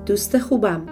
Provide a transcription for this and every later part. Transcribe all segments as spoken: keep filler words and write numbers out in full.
دوست خوبم،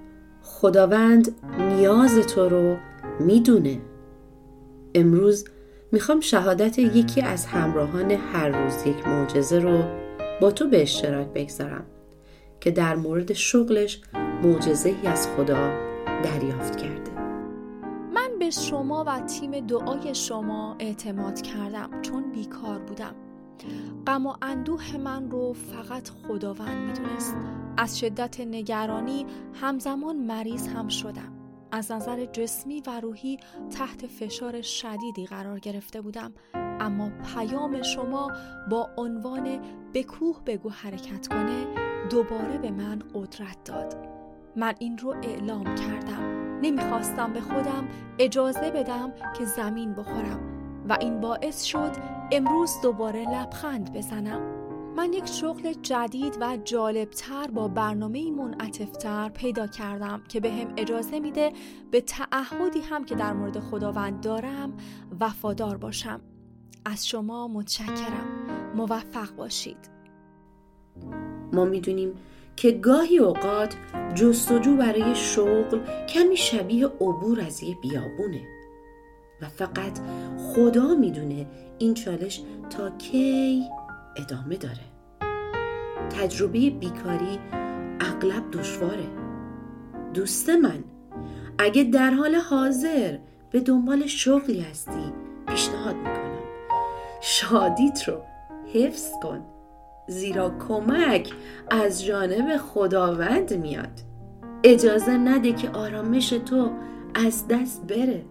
خداوند نیاز تو رو میدونه. امروز میخوام شهادت یکی از همراهان هر روز یک معجزه رو با تو به اشتراک بگذارم که در مورد شغلش معجزه‌ای از خدا دریافت کرده. من به شما و تیم دعای شما اعتماد کردم چون بیکار بودم. غم و اندوه من رو فقط خداوند میدونست. از شدت نگرانی همزمان مریض هم شدم. از نظر جسمی و روحی تحت فشار شدیدی قرار گرفته بودم، اما پیام شما با عنوان به کوه بگو حرکت کنه دوباره به من قدرت داد. من این رو اعلام کردم. نمیخواستم به خودم اجازه بدم که زمین بخورم و این باعث شد امروز دوباره لبخند بزنم. من یک شغل جدید و جالبتر با برنامه‌ای منعطف‌تر پیدا کردم که به هم اجازه میده به تعهدی هم که در مورد خداوند دارم وفادار باشم. از شما متشکرم. موفق باشید. ما میدونیم که گاهی اوقات جستجو برای شغل کمی شبیه عبور از یه بیابونه و فقط خدا میدونه این چالش تا کی ادامه داره. تجربه بیکاری اغلب دشواره. دوست من، اگه در حال حاضر به دنبال شغلی هستی، پیشنهاد میکنم شادیت رو حفظ کن، زیرا کمک از جانب خداوند میاد. اجازه نده که آرامش تو از دست بره.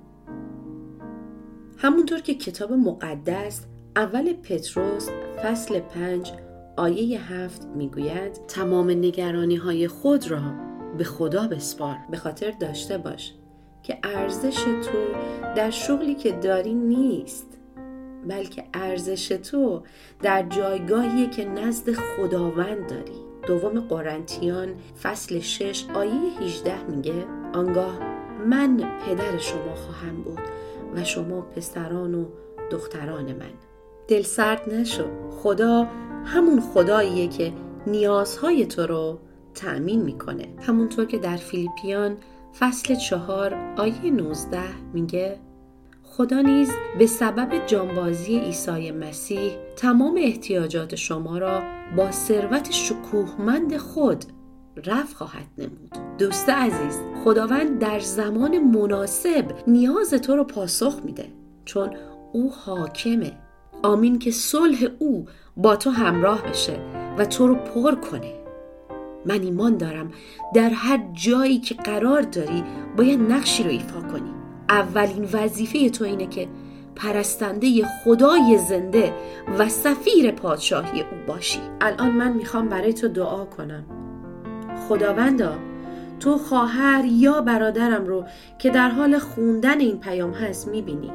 همونطور که کتاب مقدس اول پتروس فصل پنج آیه هفت میگوید تمام نگرانی های خود را به خدا بسپار. به خاطر داشته باش که ارزش تو در شغلی که داری نیست، بلکه ارزش تو در جایگاهی که نزد خداوند داری. دوم قرنتیان فصل شش آیه هجده میگه آنگاه من پدر شما خواهم بود و شما پسران و دختران من. دل سرد نشو. خدا همون خداییه که نیازهای تو رو تأمین میکنه. همونطور که در فیلیپیان فصل چهار آیه نوزده میگه خدا نیز به سبب جانبازی عیسی مسیح تمام احتیاجات شما را با ثروت شکوهمند خود رفع خواهد نمود. دوست عزیز، خداوند در زمان مناسب نیاز تو رو پاسخ میده چون او حاکمه. آمین که صلح او با تو همراه بشه و تو رو پر کنه. من ایمان دارم در هر جایی که قرار داری باید نقشی رو ایفا کنی. اولین وظیفه تو اینه که پرستنده خدای زنده و سفیر پادشاهی او باشی. الان من میخوام برای تو دعا کنم. خداوندا، تو خواهر یا برادرم رو که در حال خوندن این پیام هست میبینی.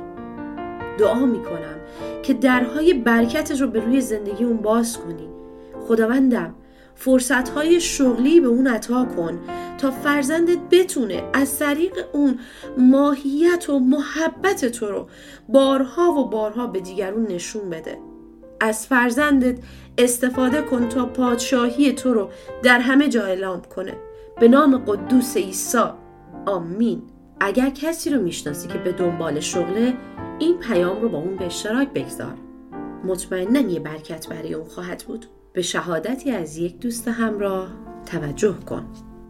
دعا میکنم که درهای برکتت رو به روی زندگی اون باز کنی. خداوندم، فرصتهای شغلی به اون عطا کن تا فرزندت بتونه از طریق اون ماهیت و محبت تو رو بارها و بارها به دیگرون نشون بده. از فرزندت استفاده کن تا پادشاهی تو رو در همه جا اعلام کنه. به نام قدوس عیسی، آمین. اگر کسی رو میشناسی که به دنبال شغله، این پیام رو با اون به اشتراک بگذار. مطمئناً یه برکت برای اون خواهد بود. به شهادتی از یک دوست همراه توجه کن.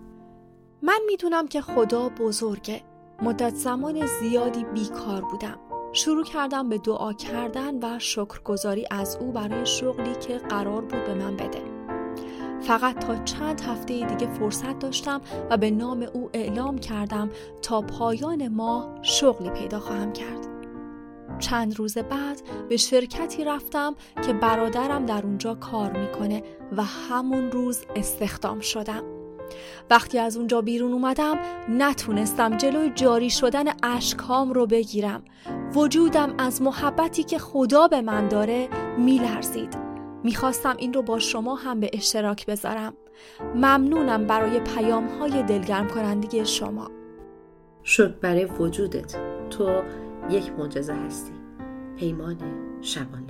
من میدونم که خدا بزرگه. مدت زمان زیادی بیکار بودم. شروع کردم به دعا کردن و شکرگزاری از او برای شغلی که قرار بود به من بده. فقط تا چند هفته دیگه فرصت داشتم و به نام او اعلام کردم تا پایان ماه شغلی پیدا خواهم کرد. چند روز بعد به شرکتی رفتم که برادرم در اونجا کار میکنه و همون روز استخدام شدم. وقتی از اونجا بیرون اومدم نتونستم جلوی جاری شدن اشکام رو بگیرم. وجودم از محبتی که خدا به من داره میلرزید. میخواستم این رو با شما هم به اشتراک بذارم. ممنونم برای پیام‌های دلگرم کننده شما. شکر برای وجودت. تو یک معجزه هستی. پیمان شبانه.